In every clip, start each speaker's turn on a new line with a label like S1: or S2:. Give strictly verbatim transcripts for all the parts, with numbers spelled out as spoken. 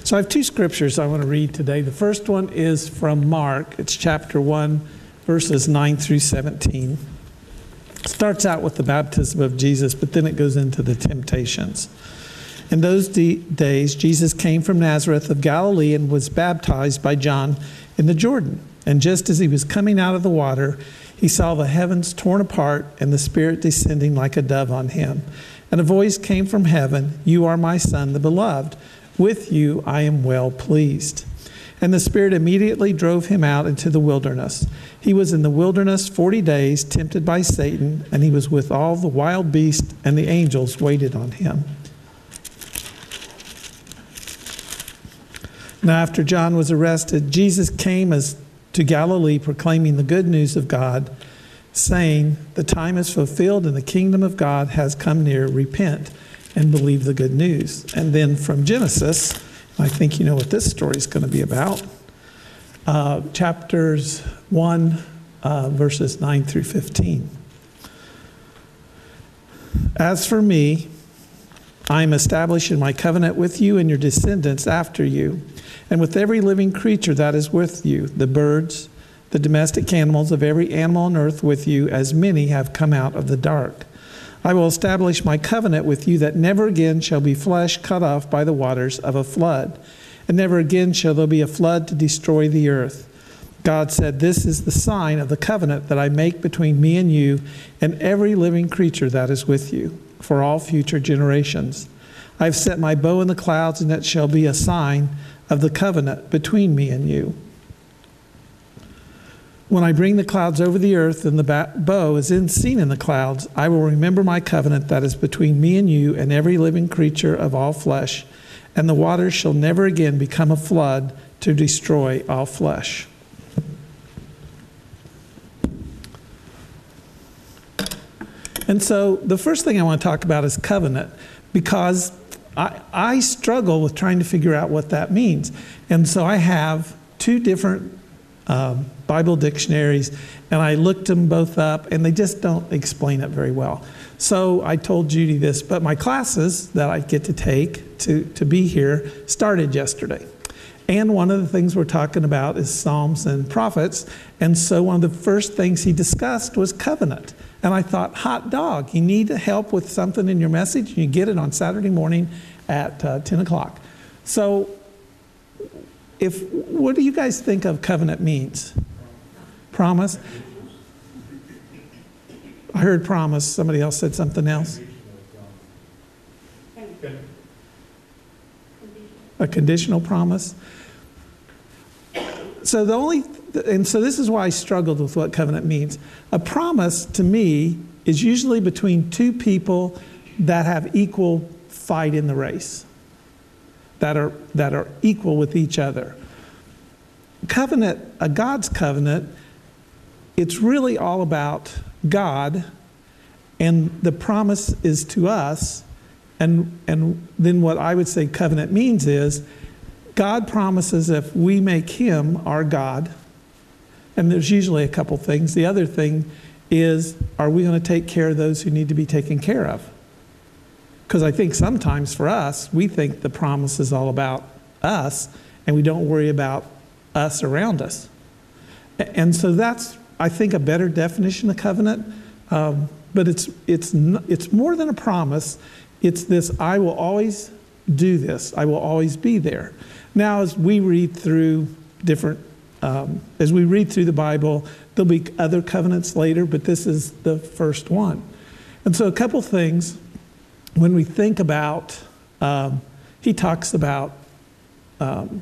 S1: So I have two scriptures I want to read today. The first one is from Mark. It's chapter one, verses nine through seventeen. It starts out with the baptism of Jesus, but then it goes into the temptations. In those de- days, Jesus came from Nazareth of Galilee and was baptized by John in the Jordan. And just as he was coming out of the water, he saw the heavens torn apart and the Spirit descending like a dove on him. And a voice came from heaven, "You are my Son, the beloved. With you I am well pleased." And the Spirit immediately drove him out into the wilderness. He was in the wilderness forty days, tempted by Satan, and he was with all the wild beasts, and the angels waited on him. Now after John was arrested, Jesus came as to Galilee proclaiming the good news of God, saying, "The time is fulfilled and the kingdom of God has come near. Repent and believe the good news." And then from Genesis, I think you know what this story is going to be about, uh, chapters one, uh, verses nine through fifteen. "As for me, I am establishing my covenant with you and your descendants after you, and with every living creature that is with you, the birds, the domestic animals of every animal on earth with you, as many have come out of the dark. I will establish my covenant with you that never again shall be flesh cut off by the waters of a flood, and never again shall there be a flood to destroy the earth. God said, "This is the sign of the covenant that I make between me and you and every living creature that is with you, for all future generations. I have set my bow in the clouds, and it shall be a sign of the covenant between me and you. When I bring the clouds over the earth and the bow is in seen in the clouds, I will remember my covenant that is between me and you and every living creature of all flesh, and the waters shall never again become a flood to destroy all flesh." And so the first thing I want to talk about is covenant, because I, I struggle with trying to figure out what that means. And so I have two different um, Bible dictionaries, and I looked them both up, and they just don't explain it very well. So I told Judy this, but my classes that I get to take to, to be here started yesterday. And one of the things we're talking about is Psalms and prophets. And so one of the first things he discussed was covenant. And I thought, hot dog, you need help with something in your message, you get it on Saturday morning at uh, ten o'clock. So if what do you guys think of covenant means? Promise? I heard promise. Somebody else said something else. A conditional promise. So the only, and so this is why I struggled with what covenant means. A promise to me is usually between two people that have equal fight in the race, that are that are equal with each other. Covenant, a God's covenant, it's really all about God, and the promise is to us. And and then what I would say covenant means is God promises if we make him our God, and there's usually a couple things. The other thing is, are we going to take care of those who need to be taken care of? Because I think sometimes for us, we think the promise is all about us, and we don't worry about us around us. And so that's, I think, a better definition of covenant. Um, but it's it's it's more than a promise. It's this, I will always do this. I will always be there. Now, as we read through different, um, as we read through the Bible, there'll be other covenants later, but this is the first one. And so a couple things, when we think about, um, he talks about, um,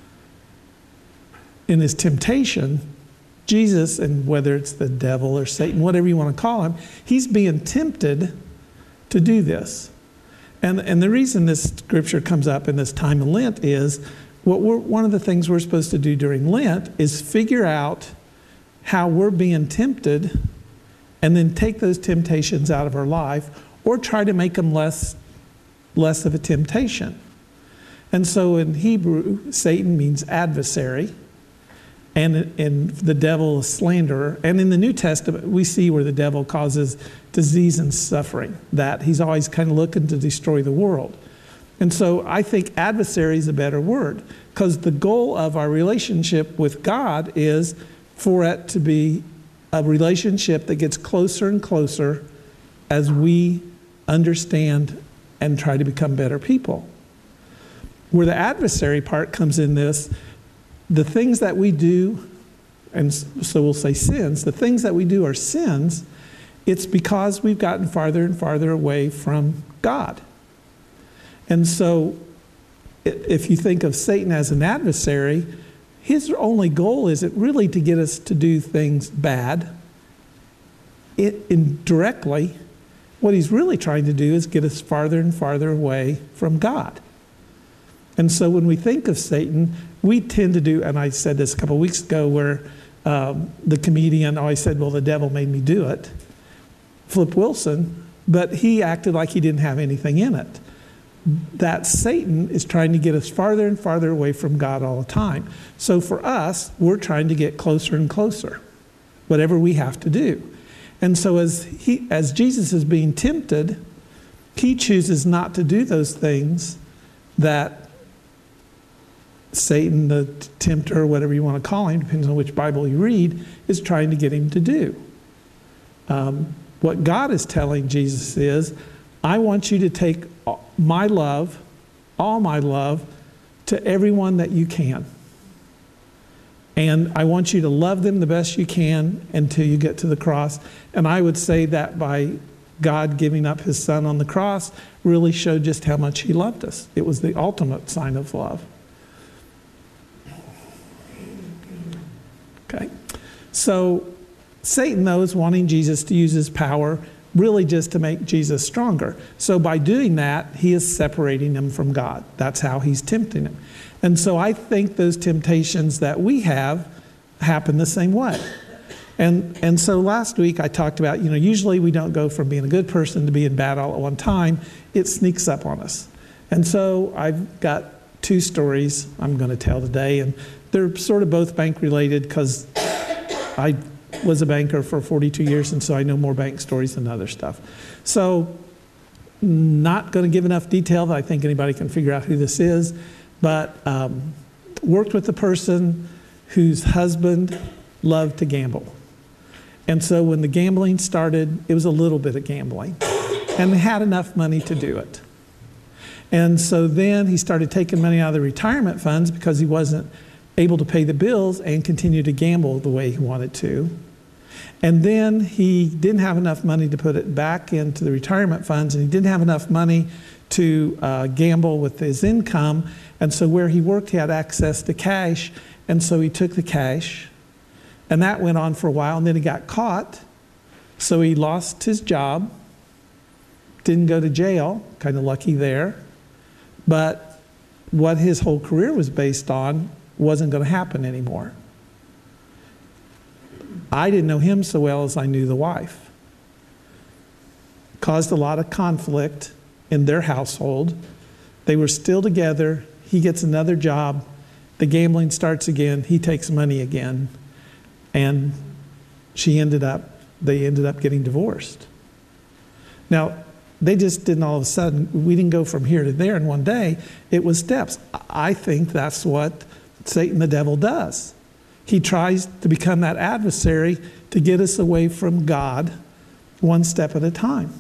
S1: in his temptation, Jesus, and whether it's the devil or Satan, whatever you want to call him, he's being tempted to do this. And and the reason this scripture comes up in this time of Lent is what we're, one of the things we're supposed to do during Lent is figure out how we're being tempted and then take those temptations out of our life or try to make them less, less of a temptation. And so in Hebrew, Satan means adversary, and, and the devil is slanderer. And in the New Testament, we see where the devil causes disease and suffering, that he's always kind of looking to destroy the world. And so I think adversary is a better word, because the goal of our relationship with God is for it to be a relationship that gets closer and closer as we understand and try to become better people. Where the adversary part comes in this, the things that we do, and so we'll say sins, the things that we do are sins, it's because we've gotten farther and farther away from God. And so if you think of Satan as an adversary, his only goal isn't really to get us to do things bad. It, indirectly, what he's really trying to do is get us farther and farther away from God. And so when we think of Satan, we tend to do, and I said this a couple of weeks ago, where um, the comedian always said, well, the devil made me do it, Flip Wilson, but he acted like he didn't have anything in it. That Satan is trying to get us farther and farther away from God all the time. So for us, we're trying to get closer and closer, whatever we have to do. And so as he, as Jesus is being tempted, he chooses not to do those things that Satan, the tempter, whatever you want to call him, depends on which Bible you read, is trying to get him to do. Um, what God is telling Jesus is, I want you to take my love, all my love, to everyone that you can. And I want you to love them the best you can until you get to the cross. And I would say that by God giving up his son on the cross really showed just how much he loved us. It was the ultimate sign of love. Okay. So Satan, though, is wanting Jesus to use his power really just to make Jesus stronger. So by doing that, he is separating him from God. That's how he's tempting him. And so I think those temptations that we have happen the same way. And and so last week I talked about, you know, usually we don't go from being a good person to being bad all at one time. It sneaks up on us. And so I've got two stories I'm going to tell today, and they're sort of both bank related because I was a banker for forty-two years, and so I know more bank stories than other stuff. So not going to give enough detail that I think anybody can figure out who this is, but um, worked with a person whose husband loved to gamble. And so when the gambling started, it was a little bit of gambling, and they had enough money to do it. And so then he started taking money out of the retirement funds because he wasn't able to pay the bills and continue to gamble the way he wanted to. And then he didn't have enough money to put it back into the retirement funds, and he didn't have enough money to uh, gamble with his income. And so where he worked, he had access to cash, and so he took the cash. And that went on for a while, and then he got caught. So he lost his job, didn't go to jail, kind of lucky there. But what his whole career was based on wasn't going to happen anymore. I didn't know him so well as I knew the wife. Caused a lot of conflict in their household. They were still together. He gets another job. The gambling starts again. He takes money again. And she ended up, they ended up getting divorced. Now, they just didn't all of a sudden, we didn't go from here to there in one day. It was steps. I think that's what Satan, the devil, does. He tries to become that adversary to get us away from God one step at a time.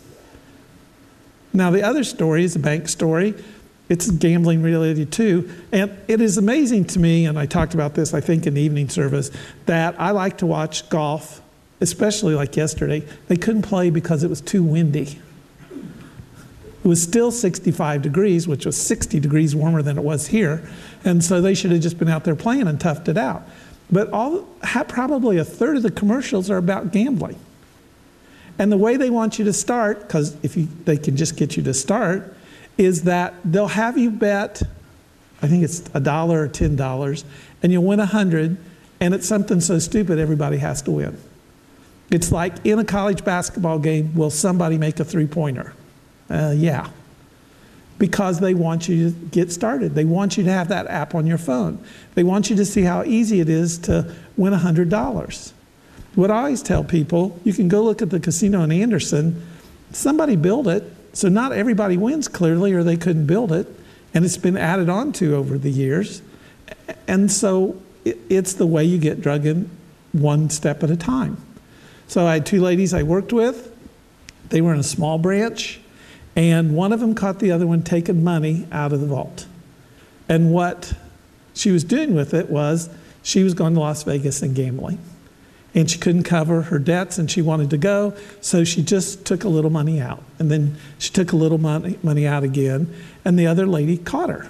S1: Now, the other story is a bank story. It's gambling related too. And it is amazing to me, and I talked about this, I think, in the evening service, that I like to watch golf, especially like yesterday. They couldn't play because it was too windy. It was still sixty-five degrees, which was sixty degrees warmer than it was here. And so they should have just been out there playing and toughed it out. But all, probably a third of the commercials are about gambling. And the way they want you to start, because if you, they can just get you to start, is that they'll have you bet, I think it's a dollar or ten dollars, and you'll win a hundred, and it's something so stupid everybody has to win. It's like in a college basketball game, will somebody make a three-pointer? Uh, yeah. Because they want you to get started. They want you to have that app on your phone. They want you to see how easy it is to win a hundred dollars. What I always tell people, you can go look at the casino in Anderson. Somebody built it. So not everybody wins clearly, or they couldn't build it. And it's been added on to over the years. And so it's the way you get drug in, one step at a time. So I had two ladies I worked with. They were in a small branch, and one of them caught the other one taking money out of the vault. And what she was doing with it was she was going to Las Vegas and gambling. And she couldn't cover her debts, and she wanted to go, so she just took a little money out. And then she took a little money, money out again, and the other lady caught her.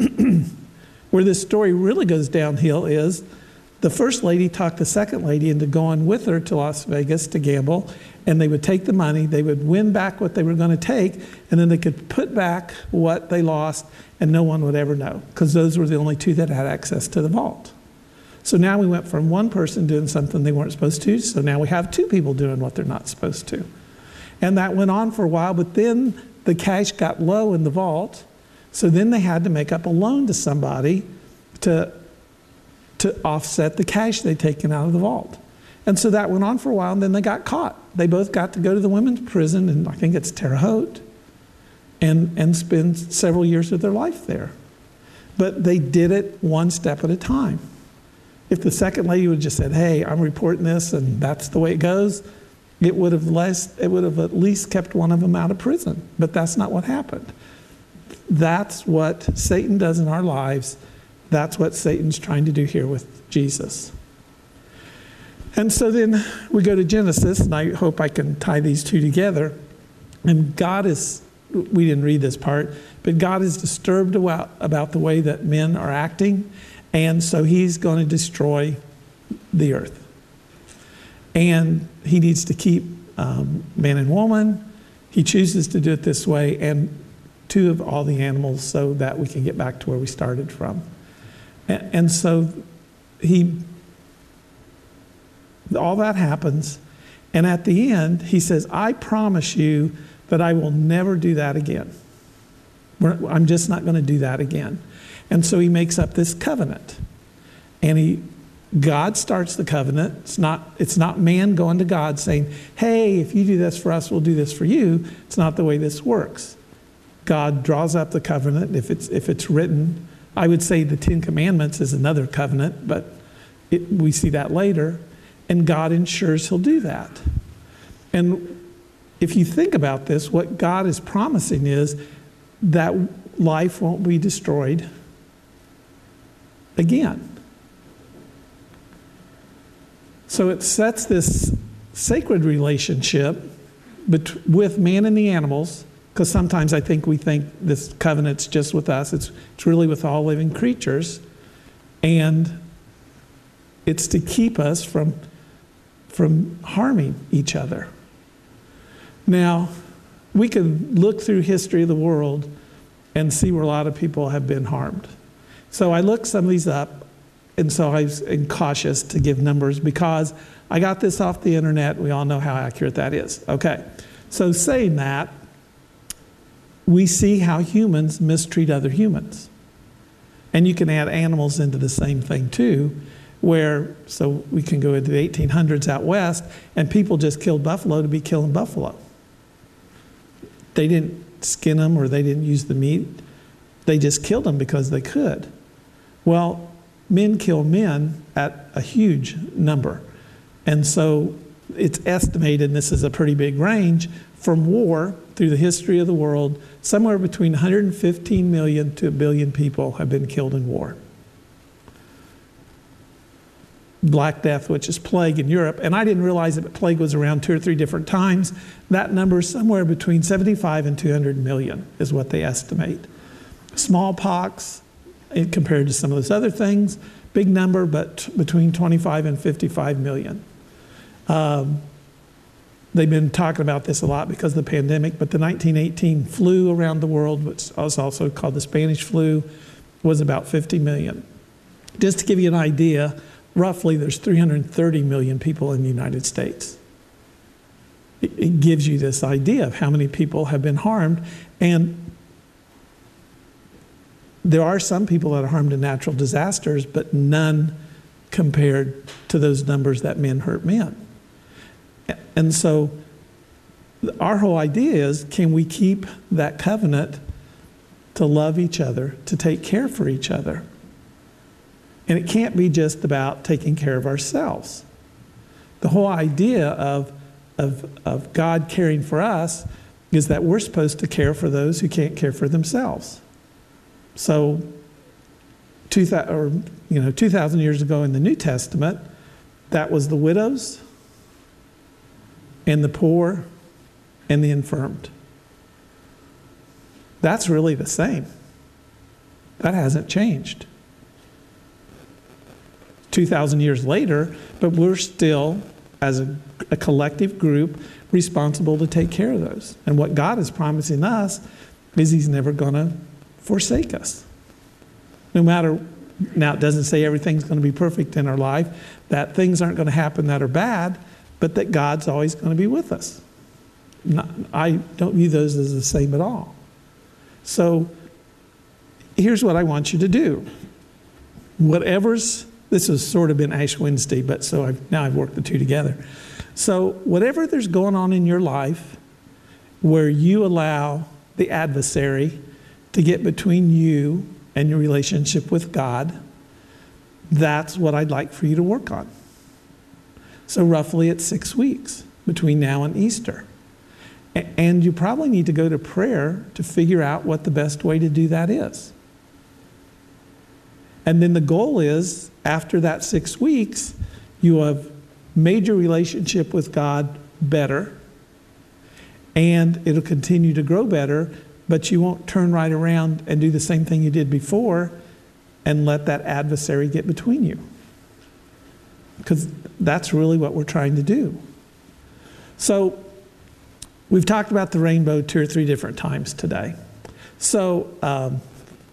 S1: Where this story really goes downhill is the first lady talked the second lady into going with her to Las Vegas to gamble, and they would take the money, they would win back what they were going to take, and then they could put back what they lost, and no one would ever know, because those were the only two that had access to the vault. So now we went from one person doing something they weren't supposed to, so now we have two people doing what they're not supposed to. And that went on for a while, but then the cash got low in the vault, so then they had to make up a loan to somebody to, to offset the cash they'd taken out of the vault. And so that went on for a while, and then they got caught. They both got to go to the women's prison, and I think it's Terre Haute, and, and spend several years of their life there. But they did it one step at a time. If the second lady would have just said, hey, I'm reporting this, and that's the way it goes, it would have less, it would have at least kept one of them out of prison. But that's not what happened. That's what Satan does in our lives. That's what Satan's trying to do here with Jesus. And so then we go to Genesis, and I hope I can tie these two together. And God is, we didn't read this part, but God is disturbed about, about the way that men are acting. And so he's going to destroy the earth. And he needs to keep um, man and woman. He chooses to do it this way, and two of all the animals, so that we can get back to where we started from. And, and so he, all that happens. And at the end, he says, I promise you that I will never do that again. We're, I'm just not going to do that again. And so he makes up this covenant. And he, God starts the covenant. It's not, it's not man going to God saying, hey, if you do this for us, we'll do this for you. It's not the way this works. God draws up the covenant. If it's, if it's written, I would say the Ten Commandments is another covenant, but it, we see that later. And God ensures he'll do that. And if you think about this, what God is promising is that life won't be destroyed again. So it sets this sacred relationship bet- with man and the animals, because sometimes I think we think this covenant's just with us. It's, it's really with all living creatures. And it's to keep us from, from harming each other. Now, we can look through history of the world and see where a lot of people have been harmed. So I looked some of these up, and so I was cautious to give numbers because I got this off the internet. We all know how accurate that is. Okay, so saying that, we see how humans mistreat other humans. And you can add animals into the same thing too, where, so we can go into the eighteen hundreds out west, and people just killed buffalo to be killing buffalo. They didn't skin them or they didn't use the meat. They just killed them because they could. Well, men kill men at a huge number. And so it's estimated, and this is a pretty big range, from war through the history of the world, somewhere between one hundred fifteen million to a billion people have been killed in war. Black Death, which is plague in Europe, and I didn't realize that plague was around two or three different times. That number is somewhere between seventy-five and two hundred million is what they estimate. Smallpox, compared to some of those other things, big number, but between twenty-five and fifty-five million. Um, they've been talking about this a lot because of the pandemic, but the nineteen eighteen flu around the world, which was also called the Spanish flu, was about fifty million. Just to give you an idea, roughly there's three hundred thirty million people in the United States. It, it gives you this idea of how many people have been harmed, and there are some people that are harmed in natural disasters, but none compared to those numbers that men hurt men. And so our whole idea is, can we keep that covenant to love each other, to take care for each other? And it can't be just about taking care of ourselves. The whole idea of, of, of God caring for us is that we're supposed to care for those who can't care for themselves. So, two thousand, or, you know, two thousand years ago in the New Testament, that was the widows and the poor and the infirmed. That's really the same. That hasn't changed. two thousand years later, but we're still, as a, a collective group, responsible to take care of those. And what God is promising us is He's never going to forsake us. No matter, now it doesn't say everything's going to be perfect in our life, that things aren't going to happen that are bad, but that God's always going to be with us. Not, I don't view those as the same at all. So here's what I want you to do. Whatever's, this has sort of been Ash Wednesday, but so I've, now I've worked the two together. So whatever there's going on in your life where you allow the adversary to get between you and your relationship with God, that's what I'd like for you to work on. So roughly it's six weeks between now and Easter. And you probably need to go to prayer to figure out what the best way to do that is. And then the goal is, after that six weeks, you have made your relationship with God better, and it'll continue to grow better, but you won't turn right around and do the same thing you did before and let that adversary get between you. Because that's really what we're trying to do. So, we've talked about the rainbow two or three different times today. So, um,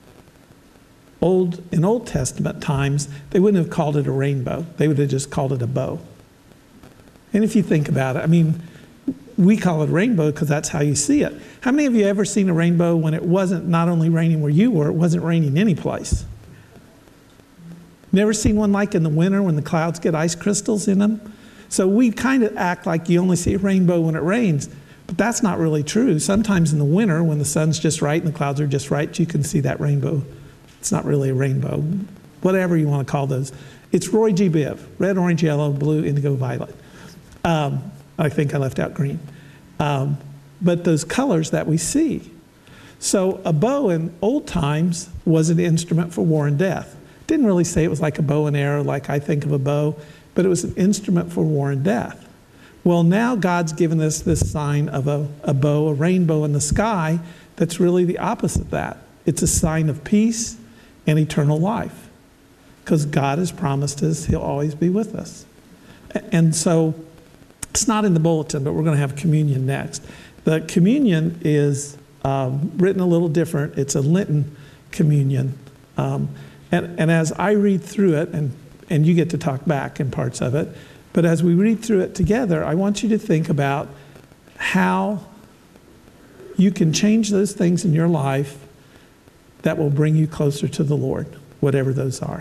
S1: old in Old Testament times, they wouldn't have called it a rainbow. They would have just called it a bow. And if you think about it, I mean, we call it a rainbow because that's how you see it. How many of you ever seen a rainbow when it wasn't not only raining where you were, it wasn't raining any place? Never seen one like in the winter when the clouds get ice crystals in them? So we kind of act like you only see a rainbow when it rains. But that's not really true. Sometimes in the winter, when the sun's just right and the clouds are just right, you can see that rainbow. It's not really a rainbow. Whatever you want to call those. It's Roy G. Biv. Red, orange, yellow, blue, indigo, violet. Um, I think I left out green. Um, but those colors that we see. So a bow in old times was an instrument for war and death. Didn't really say it was like a bow and arrow like I think of a bow, but it was an instrument for war and death. Well, now God's given us this sign of a, a bow, a rainbow in the sky, that's really the opposite of that. It's a sign of peace and eternal life. Because God has promised us He'll always be with us. And so, it's not in the bulletin, but we're going to have communion next. The communion is um, written a little different. It's a Lenten communion. Um, and, and as I read through it, and, and you get to talk back in parts of it, but as we read through it together, I want you to think about how you can change those things in your life that will bring you closer to the Lord, whatever those are.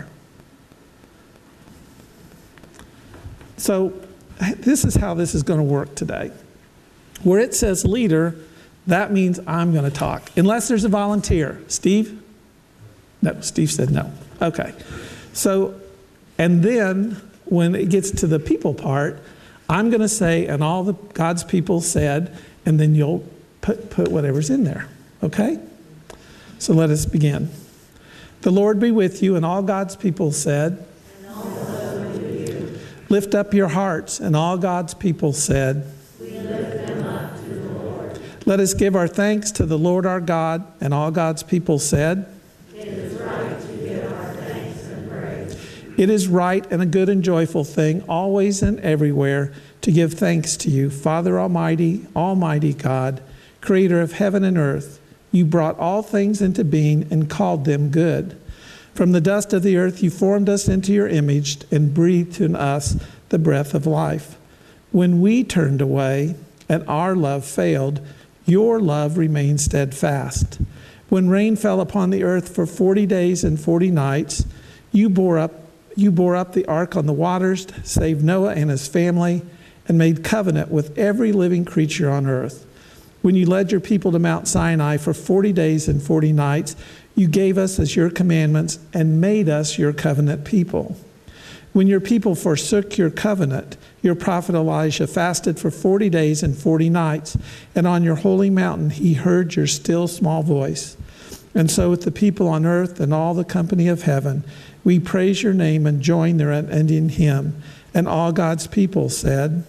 S1: So this is how this is going to work today. Where it says leader, that means I'm going to talk. Unless there's a volunteer. Steve? No, Steve said no. Okay. So, and then when it gets to the people part, I'm going to say, and all the God's people said, and then you'll put, put whatever's in there. Okay? So let us begin. The Lord be with you, and all God's people said,
S2: and also with you.
S1: Lift up your hearts, and all God's people said,
S2: we lift them up to the Lord.
S1: Let us give our thanks to the Lord our God, and all God's people said,
S2: it is right to give our thanks and praise.
S1: It is right and a good and joyful thing, always and everywhere, to give thanks to you, Father Almighty, Almighty God, Creator of heaven and earth. You brought all things into being and called them good. From the dust of the earth you formed us into your image and breathed in us the breath of life. When we turned away and our love failed, your love remained steadfast. When rain fell upon the earth for forty days and forty nights, you bore up, you bore up the ark on the waters, saved Noah and his family, and made covenant with every living creature on earth. When you led your people to Mount Sinai for forty days and forty nights, you gave us as your commandments and made us your covenant people. When your people forsook your covenant, your prophet Elijah fasted for forty days and forty nights, and on your holy mountain he heard your still small voice. And so with the people on earth and all the company of heaven, we praise your name and join their unending hymn. And all God's people said,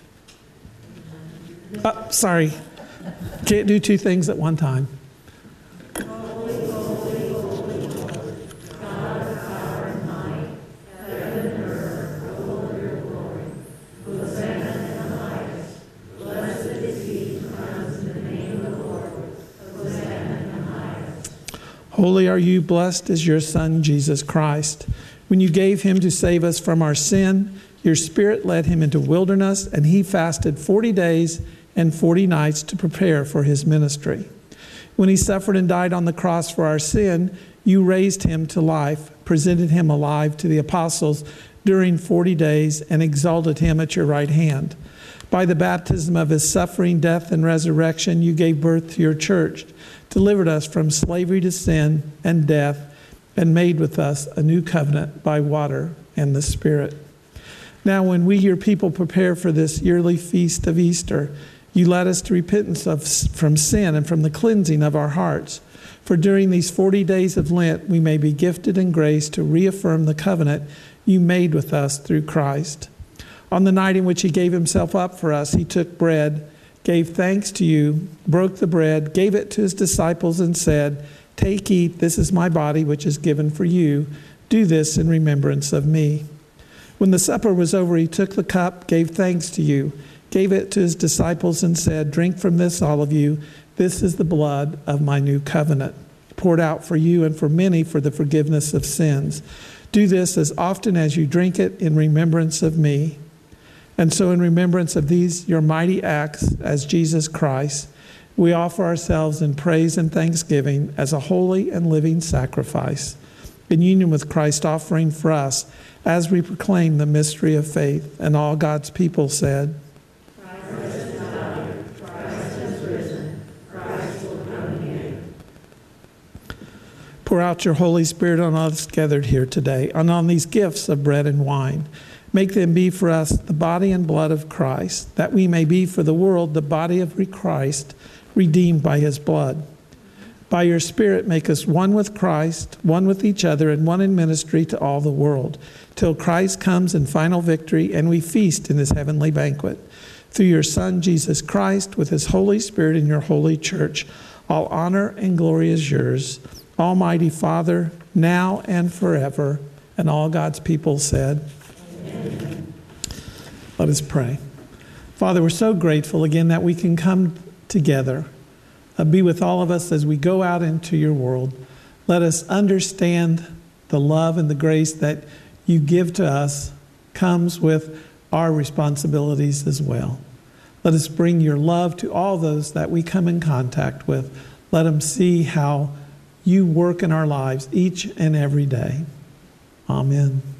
S1: oh, sorry, can't do two things at one time. Holy are you, blessed is your Son, Jesus Christ. When you gave him to save us from our sin, your Spirit led him into wilderness, and he fasted forty days and forty nights to prepare for his ministry. When he suffered and died on the cross for our sin, you raised him to life, presented him alive to the apostles during forty days, and exalted him at your right hand. By the baptism of his suffering, death, and resurrection, you gave birth to your church, delivered us from slavery to sin and death, and made with us a new covenant by water and the Spirit. Now, when we, your people, prepare for this yearly feast of Easter, you led us to repentance of, from sin and from the cleansing of our hearts. For during these forty days of Lent, we may be gifted in grace to reaffirm the covenant you made with us through Christ. On the night in which he gave himself up for us, he took bread, gave thanks to you, broke the bread, gave it to his disciples, and said, "Take, eat, this is my body which is given for you. Do this in remembrance of me." When the supper was over, he took the cup, gave thanks to you, gave it to his disciples, and said, "Drink from this, all of you. This is the blood of my new covenant, poured out for you and for many for the forgiveness of sins. Do this as often as you drink it in remembrance of me." And so in remembrance of these, your mighty acts as Jesus Christ, we offer ourselves in praise and thanksgiving as a holy and living sacrifice, in union with Christ's offering for us, as we proclaim the mystery of faith. And all God's people said,
S2: Christ has died, Christ has risen, Christ will come again.
S1: Pour out your Holy Spirit on us gathered here today, and on these gifts of bread and wine. Make them be for us the body and blood of Christ, that we may be for the world the body of Christ, redeemed by his blood. By your Spirit, make us one with Christ, one with each other, and one in ministry to all the world, till Christ comes in final victory and we feast in his heavenly banquet. Through your Son, Jesus Christ, with his Holy Spirit in your holy church, all honor and glory is yours, Almighty Father, now and forever. And all God's people said, Amen. Let us pray. Father, we're so grateful again that we can come together. Uh, be with all of us as we go out into your world. Let us understand the love and the grace that you give to us comes with our responsibilities as well. Let us bring your love to all those that we come in contact with. Let them see how you work in our lives each and every day. Amen.